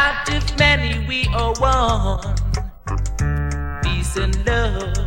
out of many we are one. Peace and love.